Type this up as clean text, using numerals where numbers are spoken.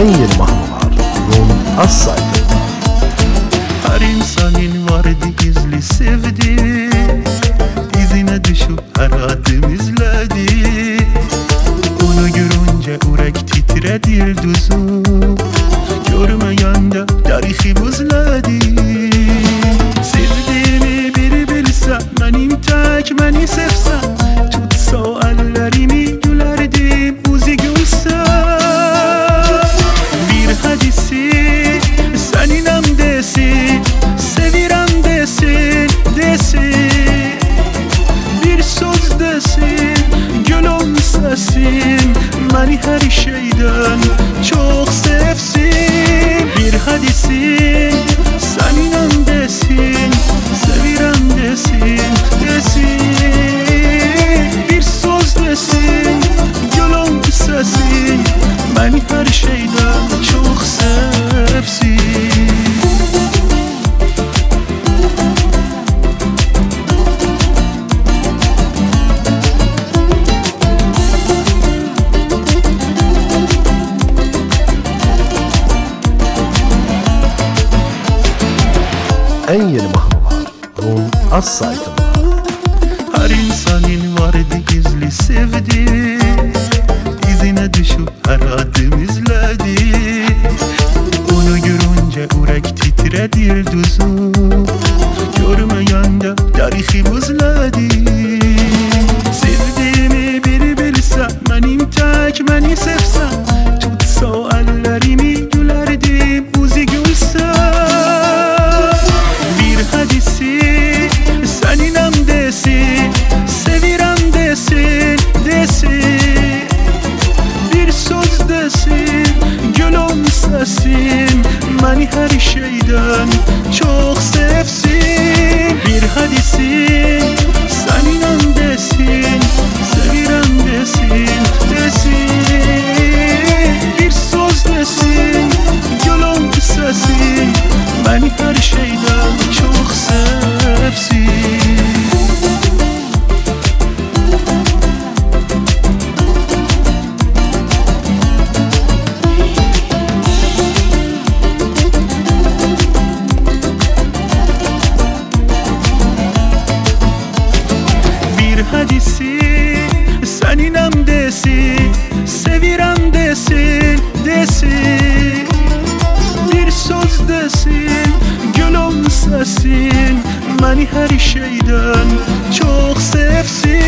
En yeni mahnılar Rum Az-Saydır'da. Her insanın vardı gizli sevdi, İzine düşüp her adım izledi. Onu görünce ürek titredir düzü, görmeyen de tarihi buzladı. Sevdiğimi biri bilse, benim tek beni sevse, tutsa o ellerimi gülerdim uzi gülse. Bir hadisi senin hem desin, sevirem desin, desin. Bir söz desin, gülüm sesin, beni her şeyden çok sevsin. Bir hadisi senin hem desin, sevirem desin, desin. Bir söz desin, gülüm sesin, beni her şeyden çok sevsin. En yeni mahnılar Rum Az-Saydır'da. Her insanın vardı gizli sevdi, İzine düşüp her adım izledi. Onu görünce ürek titredir düzü, görmeyen de tarihi buzladı. Sevdiğimi biri bilse, benim tek beni sevse, tutsa o ellerimi gülerdim uzi gülse. Bir hadisi senin hem desin, sevirem desin, desin. Bir söz desin, gülüm sesin, beni her şeyden çok sevsin. Bir hadisi senin hem desin, sevirem desin, desin. Bir söz desin, gülüm sesin, beni her şeyden çok sevsin. Bir hadisi senin hem desin, sevirem desin, desin. Bir söz desin, gülüm sesin, beni her şeyden çok sevsin.